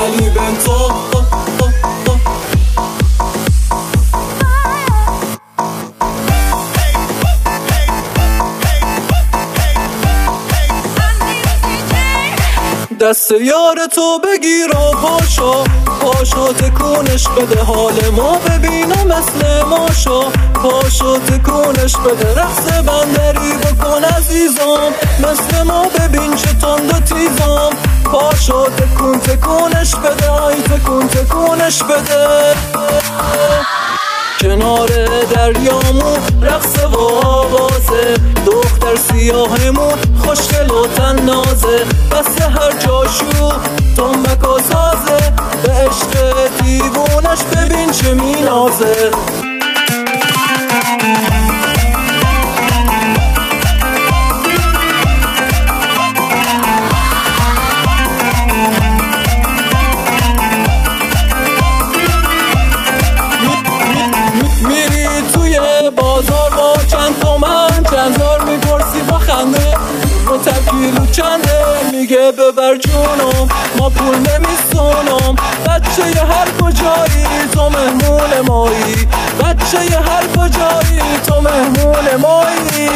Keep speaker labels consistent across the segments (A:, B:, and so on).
A: علی بنتو. دست یار تو بگیر و پاشو تکونش بده، حال ما ببینم مثل ماشا. پاشو تکونش بده، رقص بندری بکن عزیزم، مثل ما ببین چه تند و تیزم. پاشو تکونش بده، آی تکونش بده. کنار دریامون رقص و آوازه، دختر سیاهمون خوشگل و تنازه. بس هر جاشو تنبک و سازه، به عشق دیوونش ببین چه مینازه. بازار با چند تومن چندار میپرسی با خنده، رو تبکیلو چنده میگه ببر جونم، ما پول نمیسونم. بچه ی هر کجایی تو مهمون مایی، بچه ی هر کجایی تو مهمون مایی.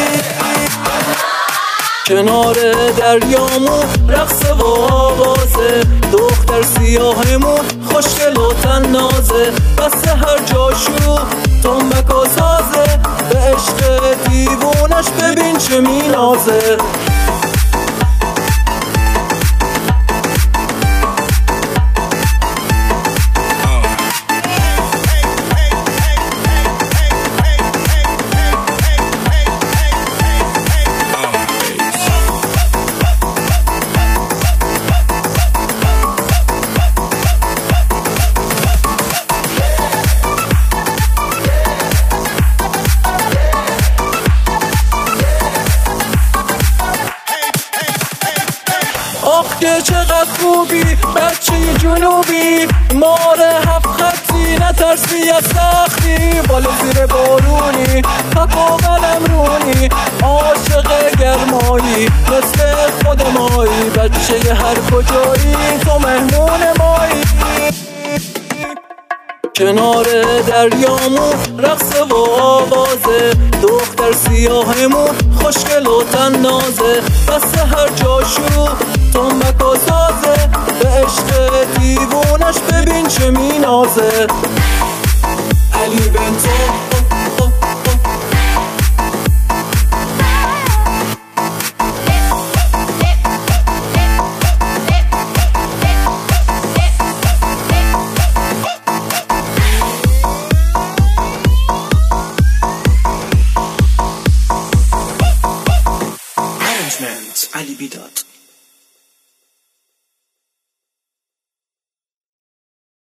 A: کنار دریامون رقص و آوازه، دختر سیاهمون خوشگل و تنازه. بس هر جاشو تنبک و سازه، به عشق دیوونش ببین چه مینازه. آخ که چقدر خوبی بچه جنوبی، مار هفت خطی نترسی از سختی. بالا زیر بارونی تقابلم رونی، عاشق گرمایی مثل خود مایی. بچه ی هر کجایی تو مهمون مایی. کنار دریامون رقص و آوازه، دختر سیاهمون خوشگل و تنازه. بس هر جاشو تنبک و سازه، به عشق دیوونش ببین چه مینازه. علی بنتو. Ali Bidat.